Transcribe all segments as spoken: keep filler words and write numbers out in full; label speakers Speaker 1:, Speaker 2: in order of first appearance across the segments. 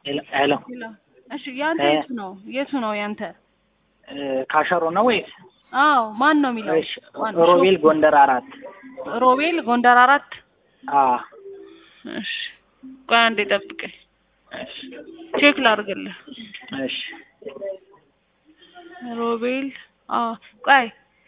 Speaker 1: ሄሎ
Speaker 2: እሺ ያንተ የቱ ነው የቱ ነው ያንተ
Speaker 1: ካሸሮ ነው ወይስ
Speaker 2: አዎ ማን ነው የሚለው
Speaker 1: እሺ ሮቤል ጎንደር አራት
Speaker 2: ሮቤል ጎንደር አራት
Speaker 1: አ
Speaker 2: እሺ ቆይ አንዴ ጠብቀኝ እሺ ቼክ ላድርግልህ
Speaker 1: እሺ
Speaker 2: ሮቤል አ ቆይ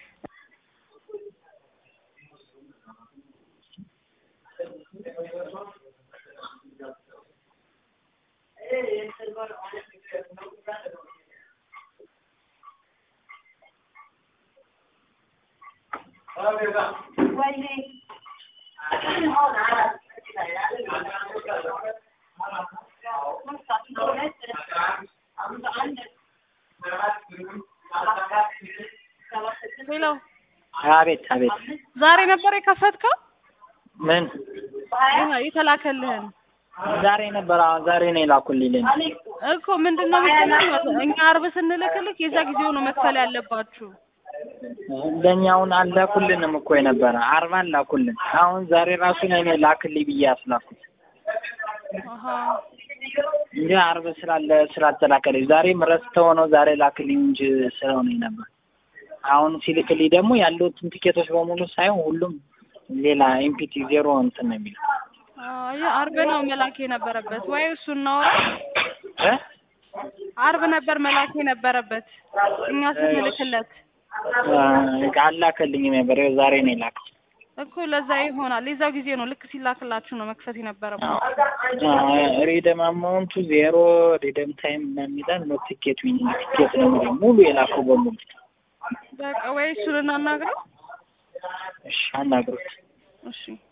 Speaker 2: ሄሎ
Speaker 1: አቤት አቤት
Speaker 2: ዛሬ ነበር የከፈትከው
Speaker 1: ምን
Speaker 2: አይ የተላከልህን
Speaker 1: ዛሬ ነበር ዛሬ ነው የላኩልኝ
Speaker 2: እኮ ምንድነው የምትለው እኛ አርብ ስንልክልክ የዛ ጊዜው ነው መክፈል ያለባችሁ
Speaker 1: ለኛውን አላኩልንም እኮ የነበረ አርባ አላኩልን አሁን ዛሬ ራሱ ነው እኔ ላክልኝ ብዬ አስላኩት
Speaker 2: አሃ
Speaker 1: እንዴ አርብ ስላለ ስላልተላከልኝ ዛሬ ምረስተው ነው ዛሬ ላክልኝ እንጂ ስራው ነው ነበር አሁን ሲልክልኝ ደግሞ ያሉትን ቲኬቶች በሙሉ ሳይሆን ሁሉም ሌላ ኤምፒቲ ዜሮ እንትን ነው የሚለው
Speaker 2: አይ አርብ ነው መላክ የነበረበት ወይ እሱን ነው
Speaker 1: እ
Speaker 2: አርብ ነበር መላክ የነበረበት እኛ ስንልክለት
Speaker 1: አላከልኝ ነበር ዛሬ ነው የላከው
Speaker 2: እኮ ለዛ ይሆናል ለዛው ጊዜ ነው ልክ ሲላክላችሁ ነው መክፈት የነበረበት
Speaker 1: ሪደም አማውንቱ ዜሮ ሪደም ታይም የሚላል ነው ቲኬት ዊን ቲኬት ነው ሙሉ የላከው በሙሉ
Speaker 2: በቃ ወይ እሱን እናናግረው
Speaker 1: እሺ አናግሩት
Speaker 2: እሺ